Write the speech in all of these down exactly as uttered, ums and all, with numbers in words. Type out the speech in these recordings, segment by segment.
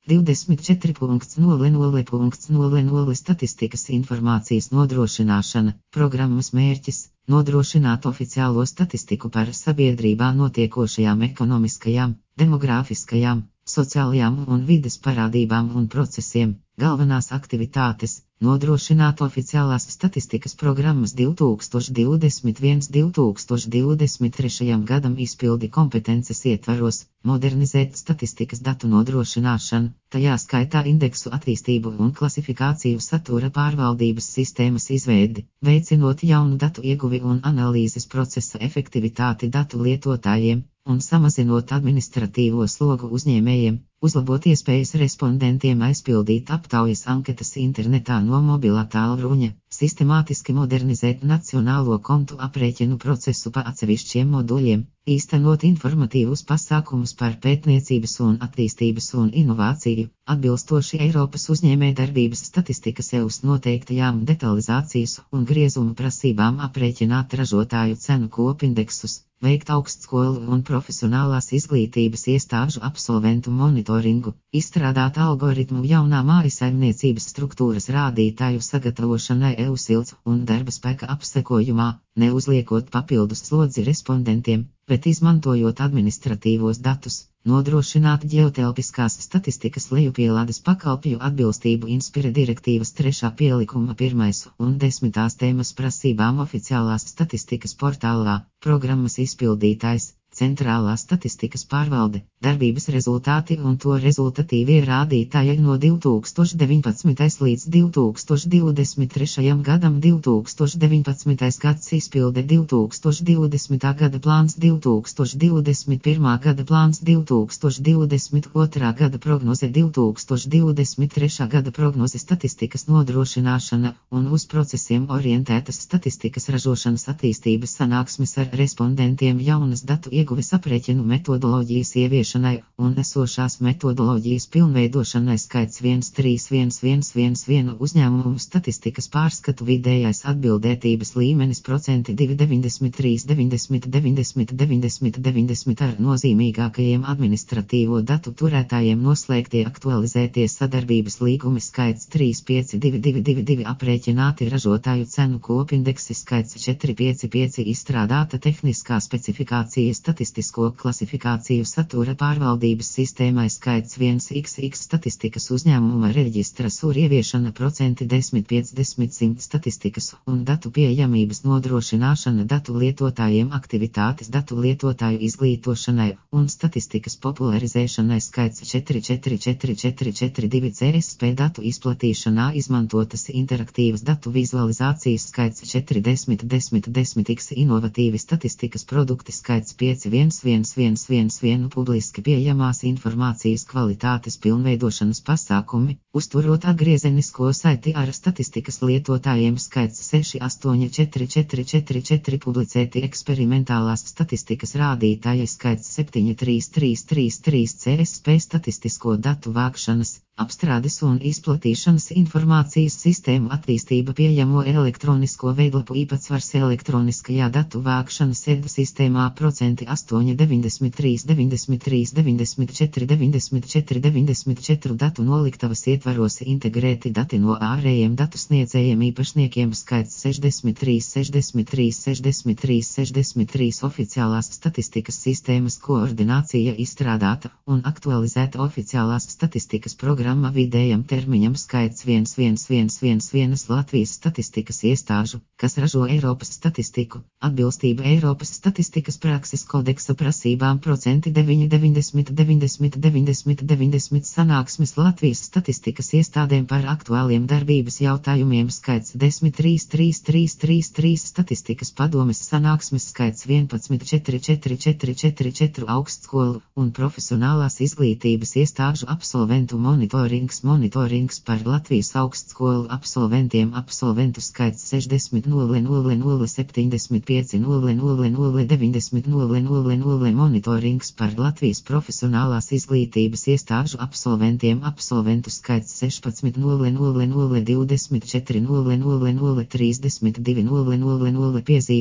divdesmit četri nulle nulle nulle nulle Statistikas informācijas nodrošināšana. Programmas mērķis – nodrošināt oficiālo statistiku par sabiedrībā notiekošajām ekonomiskajām, demogrāfiskajām, sociālajām un vides parādībām un procesiem. Galvenās aktivitātes – nodrošināt oficiālās statistikas programmas divi tūkstoši divdesmit viens līdz divi tūkstoši divdesmit trešajam gadam izpildi kompetences ietvaros, modernizēt statistikas datu nodrošināšanu, tajā skaitā indeksu attīstību un klasifikāciju satura pārvaldības sistēmas izveidi, veicinot jaunu datu ieguvi un analīzes procesa efektivitāti datu lietotājiem un samazinot administratīvo slogu uzņēmējiem, uzlabot iespējas respondentiem aizpildīt aptaujas anketas internetā no mobilā tālruņa, sistemātiski modernizēt nacionālo kontu aprēķinu procesu pa atsevišķiem moduļiem, īstenot informatīvus pasākumus par pētniecības un attīstības un inovāciju, atbilstoši Eiropas uzņēmējdarbības statistikas E U S noteiktajām detalizācijas un griezumu prasībām aprēķināt ražotāju cenu kopindeksus, veikt augstskolu un profesionālās izglītības iestāžu absolventu monitoringu, izstrādāt algoritmu jaunā mājasaimniecības struktūras rādītāju sagatavošanai E U S ilgs un darba spēka apsekojumā, neuzliekot papildus slodzi respondentiem, bet izmantojot administratīvos datus, nodrošināt ģeotelpiskās statistikas lejupielādes pakalpju atbilstību Inspire direktīvas trešā pielikuma pirmais un desmitās tēmas prasībām oficiālās statistikas portālā, programmas izpildītājs, centrālā statistikas pārvalde, darbības rezultāti un to rezultatīvie rādītāji no divi tūkstoši deviņpadsmitais līdz divi tūkstoši divdesmit trešajam gadam, divi tūkstoši deviņpadsmitais gads izpilde, divi tūkstoši divdesmitā gada plāns, divi tūkstoši divdesmit pirmā gada plāns, divi tūkstoši divdesmit otrā gada prognoze, divi tūkstoši divdesmit trešā gada prognoze, statistikas nodrošināšana un uz procesiem orientētas statistikas ražošanas attīstības sanāksmes ar respondentiem, jaunas datu ieguves aprēķinu metodoloģijas ieviešanai un esošās metodoloģijas pilnveidošanai, skaits viens trīs viens viens viens viens uzņēmumu statistikas pārskatu, vidējais atbildētības līmenis procenti divi deviņdesmit trīs deviņdesmit deviņdesmit deviņdesmit deviņdesmit ar nozīmīgākajiem administratīvo datu turētājiem noslēgtie aktualizētie sadarbības līgumi, skaits trīs pieci divi divi divi divi aprēķināti ražotāju cenu kopindeksi, skaits četri pieci pieci izstrādāta tehniskā specifikācija statistisko klasifikāciju satura pārvaldības sistēmai, skaits viens iks iks statistikas uzņēmuma reģistra sur ieviešana, procenti desmit piecdesmit simt statistikas un datu pieejamības nodrošināšana datu lietotājiem, aktivitātes datu lietotāju izglītošanai un statistikas popularizēšanai, skaits četri četri četri četri četri divi C S P datu izplatīšanā izmantotas interaktīvas datu vizualizācijas, skaits četri desmit desmit desmit X inovatīvi statistikas produkti, skaits pieci viens viens viens viens viens publiski pieejamās informācijas kvalitātes pilnveidošanas pasākumi, uzturot atgriezenisko saiti ar statistikas lietotājiem, skaits seši astoņi četri četri četri četri publicēti eksperimentālās statistikas rādītāji, skaits septiņi trīs trīs trīs trīs C S P statistisko datu vākšanas, apstrādes un izplatīšanas informācijas sistēmu attīstība, pieejamo elektronisko veidlapu īpatsvars elektroniskajā datu vākšanas E D V sistēmā, procenti astoņi deviņdesmit trīs deviņdesmit trīs deviņdesmit četri deviņdesmit četri deviņdesmit četri datu noliktavas ietvaros integrēti dati no ārējiem datu sniedzējiem īpašniekiem, skaits sešdesmit trīs sešdesmit trīs sešdesmit trīs sešdesmit trīs oficiālās statistikas sistēmas koordinācija izstrādāta un aktualizēta oficiālās statistikas programma. Vidējam termiņam, skaits viens viens viens viens viens Latvijas statistikas iestāžu, kas ražo Eiropas statistiku, atbilstība Eiropas statistikas prakses kodeksa prasībām, procenti deviņi deviņdesmit deviņdesmit deviņdesmit deviņdesmit sanāksmes Latvijas statistikas iestādēm par aktuāliem darbības jautājumiem, skaits desmit trīs trīs trīs trīs trīs statistikas padomes sanāksmes, skaits vienpadsmit četri četri četri četri četri augstskolu un profesionālās izglītības iestāžu absolventu monitoringu. Monitorings, monitorings par Latvijas augstskolu absolventiem, absolventu skaits sešdesmit nulle nulle nulle septiņdesmit pieci nulle nulle nulle deviņdesmit nulle nulle nulle monitorings par Latvijas profesionālās izglītības iestāžu absolventiem, absolventu skaits sešpadsmit nulle nulle nulle divdesmit četri nulle nulle nulle trīsdesmit divi nulle nulle nulle piezīmes.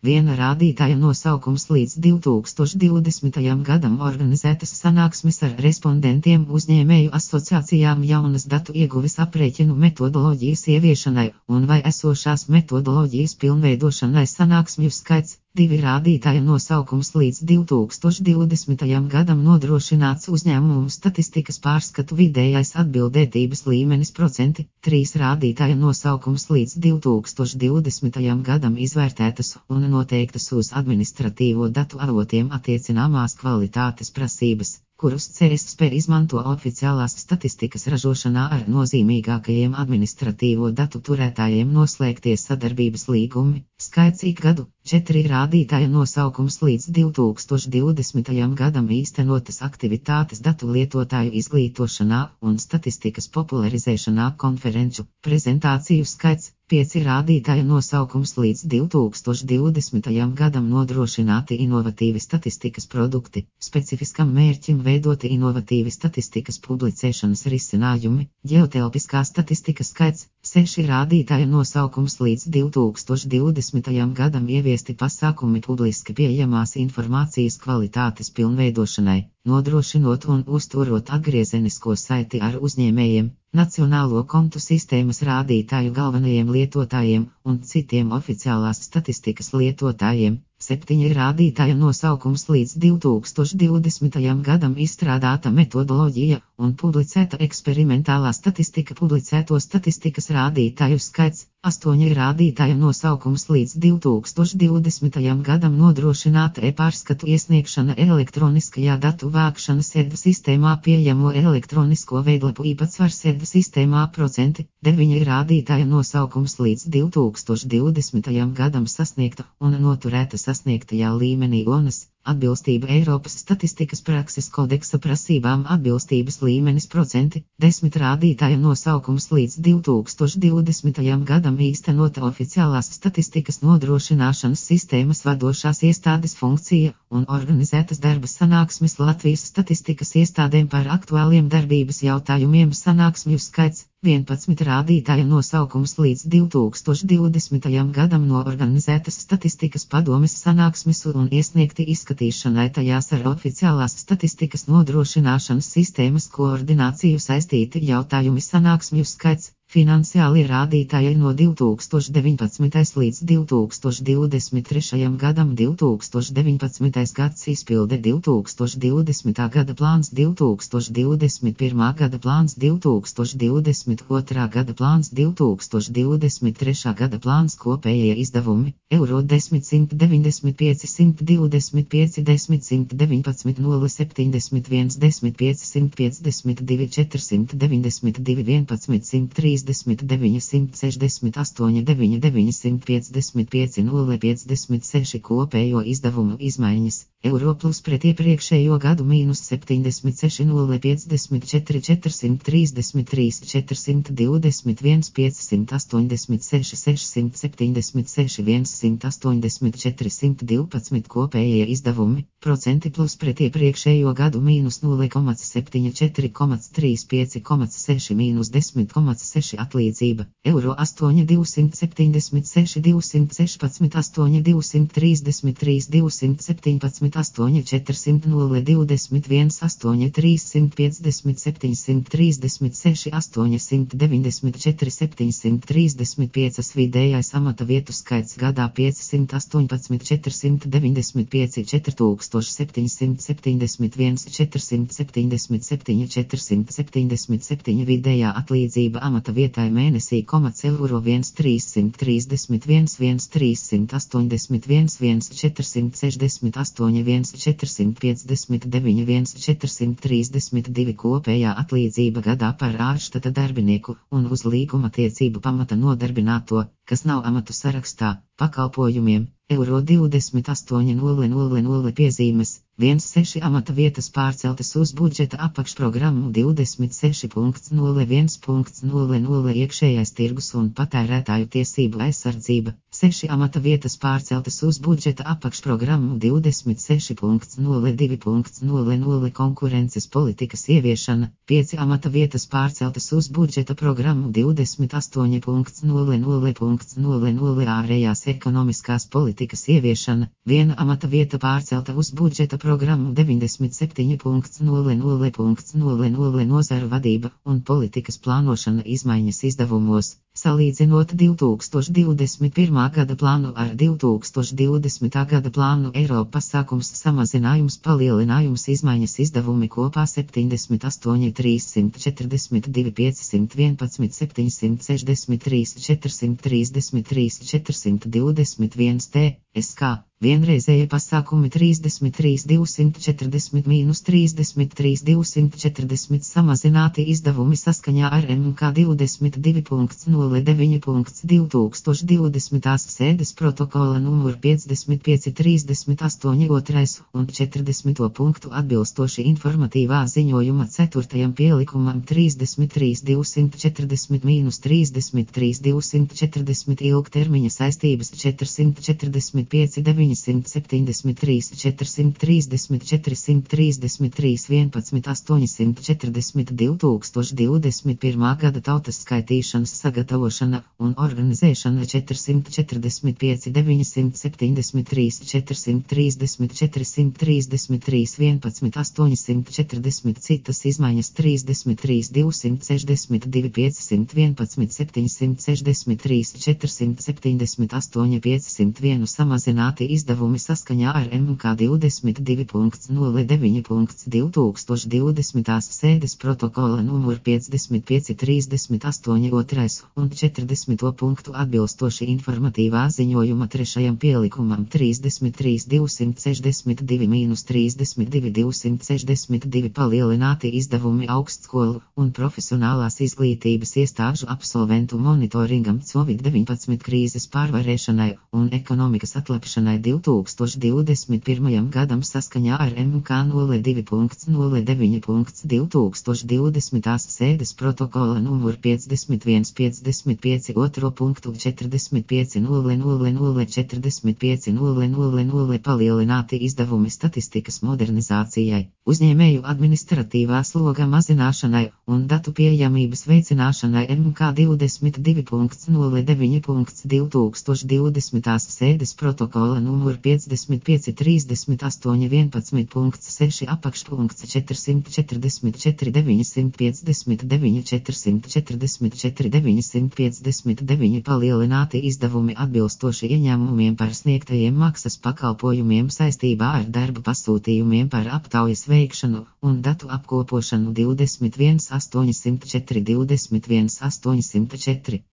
Viena rādītāja nosaukums līdz divi tūkstoši divdesmitajam gadam organizētas sanāksmes ar respondentiem uzņēmēju asociācijām jaunas datu ieguves aprēķinu metodoloģijas ieviešanai un vai esošās metodoloģijas pilnveidošanai sanāksmju skaits. Divi rādītāja nosaukums līdz divi tūkstoši divdesmitajam gadam nodrošināts uzņēmumu statistikas pārskatu vidējais atbildētības līmenis procenti. Trīs rādītāja nosaukums līdz divi tūkstoši divdesmitajam gadam izvērtētas un noteiktas uz administratīvo datu avotiem attiecināmās kvalitātes prasības, kurus C S S P izmanto oficiālās statistikas ražošanā ar nozīmīgākajiem administratīvo datu turētājiem noslēgtie sadarbības līgumi. Skaits ik gadu. Četri rādītāja nosaukums līdz divi tūkstoši divdesmitajam gadam īstenotas aktivitātes datu lietotāju izglītošanā un statistikas popularizēšanā konferenču prezentāciju skaits. Pieci rādītāja nosaukums līdz divi tūkstoši divdesmitajam gadam nodrošināti inovatīvi statistikas produkti, specifiskam mērķim veidoti inovatīvi statistikas publicēšanas risinājumi, ģeotelpiskā statistika skaits. Seši rādītāja nosaukums līdz divi tūkstoši divdesmitajam gadam ieviesti pasākumi publiski pieejamās informācijas kvalitātes pilnveidošanai, nodrošinot un uzturot atgriezenisko saiti ar uzņēmējiem, nacionālo kontu sistēmas rādītāju galvenajiem lietotājiem un citiem oficiālās statistikas lietotājiem. Septiņi rādītāja nosaukums līdz divi tūkstoši divdesmitajam gadam izstrādāta metodoloģija un publicēta eksperimentālā statistika publicēto statistikas rādītāju skaits. Astoņi rādītāja nosaukums līdz divi tūkstoši divdesmitajam gadam nodrošināta e-pārskatu iesniegšana elektroniskajā datu vākšanas E D V sistēmā pieejamo elektronisko veidlapu īpatsvars E D V sistēmā procenti. Deviņi rādītāja nosaukums līdz divi tūkstoši divdesmitajam gadam sasniegta un noturēta sasniegtajā līmenī onas. Atbilstība Eiropas statistikas prakses kodeksa prasībām atbilstības līmenis procenti. Desmit rādītāja nosaukums līdz divi tūkstoši divdesmitajam gadam īstenota oficiālās statistikas nodrošināšanas sistēmas vadošās iestādes funkcija un organizētas darba sanāksmes Latvijas statistikas iestādēm par aktuāliem darbības jautājumiem sanāksmju skaits. vienpadsmit rādītāja nosaukums līdz divi tūkstoši divdesmitajam gadam noorganizētas statistikas padomes sanāksmes un iesniegti izskatīšanai tajās ar oficiālās statistikas nodrošināšanas sistēmas koordināciju saistīti jautājumi sanāksmju skaits. Finansiāli rādītāji no divi tūkstoši deviņpadsmitajam līdz divi tūkstoši divdesmit trešajam gadam divi tūkstoši deviņpadsmitais gads izpilde divi tūkstoši divdesmitā gada plāns divi tūkstoši divdesmit pirmā gada plāns divi tūkstoši divdesmit otrā gada plāns divi tūkstoši divdesmit trešā gada plāns kopējie izdevumi eiro desmit simt deviņdesmit pieci simt divdesmit pieci desmit simt deviņpadsmit nulle septiņdesmit viens desmit pieci simt piecdesmit divi četri simt deviņdesmit divi vienpadsmit simt trīsdesmit deviņi simt sešdesmit astoņi deviņi deviņi simt piecdesmit pieci nulle piecdesmit seši kopējo izdevumu izmaiņas. Eiro plus pret iepriekšējo gadu mīnus septiņdesmit seši nulle piecdesmit četri četri simt trīsdesmit trīs četri simt divdesmit viens pieci simt astoņdesmit seši seši simt septiņdesmit seši viens simt astoņdesmit četri simt divpadsmit kopējie izdevumi, procenti plus pret iepriekšējo gadu mīnus nulle septiņi četri trīs pieci seši mīnus desmit seši atlīdzība, eiro astoņi divsimt septiņdesmit seši divsimt sešpadsmit astoņi divsimt trīsdesmit trīs divsimt septiņpadsmit astoņi četri simt nulle divdesmit viens astoņi trīs simt piecdesmit septiņi simt trīsdesmit seši astoņi simt deviņdesmit četri septiņi simt trīsdesmit pieci vidējais amata vietu skaits gadā pieci simt astoņpadsmit četri simt deviņdesmit pieci četri tūkstoši septiņi simt septiņdesmit viens četri simt septiņdesmit septiņi četri simt septiņdesmit septiņi vidējā atlīdzība amata vietai mēnesī komats eiro viens trīs simt trīsdesmit viens viens trīs simt astoņdesmit viens viens četri simt sešdesmit astoņi viens četri simt piecdesmit deviņi viens četri simt trīsdesmit divi kopējā atlīdzība gadā par ārštata darbinieku un uz līguma tiecību pamata nodarbināto, kas nav amatu sarakstā, pakalpojumiem, eiro divdesmit astoņi nulle nulle nulle piezīmes, viens seši amata vietas pārceltas uz budžeta apakšprogrammu divdesmit seši nulle viens nulle nulle iekšējais tirgus un patērētāju tiesību aizsardzība, seši amata vietas pārceltas uz budžeta apakšprogrammu divdesmit seši nulle divi nulle nulle konkurences politikas ieviešana, pieci amata vietas pārceltas uz budžeta programmu divdesmit astoņi nulle nulle nulle nulle ārējās ekonomiskās politikas ieviešana, viena amata vieta pārcelta uz budžeta programmu deviņdesmit septiņi nulle nulle nulle nulle nozaru vadība un politikas plānošana izmaiņas izdevumos. Salīdzinot divi tūkstoši divdesmit pirmā gada plānu ar divi tūkstoši divdesmitā gada plānu, Eiropa pasākums samazinājums palielinājums izmaiņas izdevumi kopā septiņdesmit astoņi trīssimt četrdesmit divi piecsimt vienpadsmit septiņsimt sešdesmit trīs četrsimt trīsdesmit trīs četrsimt divdesmit viens T S K. Vienreizēja pasākumi trīsdesmit trīs divsimt četrdesmit mīnus trīsdesmit trīs divsimt četrdesmit samazināti izdevumi saskaņā ar M K divdesmit divi nulle deviņi divi tūkstoši divdesmitās sēdes protokola numur piecdesmit pieci trīsdesmit astoņi otrais un četrdesmito punktu atbilstoši informatīvā ziņojuma ceturtajam pielikumam trīsdesmit trīs divsimt četrdesmit mīnus trīsdesmit trīs divsimt četrdesmit ilgtermiņa saistības četrsimt četrdesmit pieci deviņsimt septiņdesmit trīs četrsimt trīsdesmit četrsimt trīsdesmit trīs vienpadsmit astoņsimt četrdesmit divi tūkstoši divdesmit pirmā gada tautas skaitīšanas sagatavošana un organizēšana četrsimt četrdesmit pieci deviņsimt septiņdesmit trīs četrsimt trīsdesmit četrsimt trīsdesmit trīs vienpadsmit astoņsimt četrdesmit citas izmaiņas trīsdesmit trīs divsimt sešdesmit divi piecsimt vienpadsmit septiņsimt sešdesmit trīs četrsimt septiņdesmit astoņi piecsimt viens samazināti izdevumi saskaņā ar M K divdesmit divi nulle deviņi divi tūkstoši divdesmitās sēdes protokola numur piecdesmit pieci trīsdesmit astoņi otrais un četrdesmito punktu atbilstoši informatīvā ziņojuma trešajam pielikumam trīsdesmit trīs divsimt sešdesmit divi mīnus trīsdesmit divi divsimt sešdesmit divi palielināti izdevumi augstskolu un profesionālās izglītības iestāžu absolventu monitoringam Covid deviņpadsmit krīzes pārvarēšanai un ekonomikas atlapšanai divi tūkstoši divdesmit pirmajam gadam saskaņā ar M K nulle divi nulle deviņi divi tūkstoši divdesmitās sēdes protokola numur piecdesmit viens piecdesmit pieci otro punktu četrdesmit pieci nulle nulle nulle četrdesmit pieci nulle nulle nulle palielināti izdevumi statistikas modernizācijai, uzņēmēju administratīvā sloga mazināšanai un datu pieejamības veicināšanai M K divdesmit divi nulle deviņi divi tūkstoši divdesmitās sēdes protokola numur piecdesmit pieci trīsdesmit astoņi vienpadsmit seši apakšpunkts četrsimt četrdesmit četri deviņsimt piecdesmit deviņi četrsimt četrdesmit četri deviņsimt piecdesmit deviņi palielināti izdevumi atbilstoši ieņēmumiem par sniegtajiem maksas pakalpojumiem saistībā ar darba pasūtījumiem par aptaujas veikšanu un datu apkopošanu divdesmit viens astoņsimt četri divdesmit viens astoņsimt četri.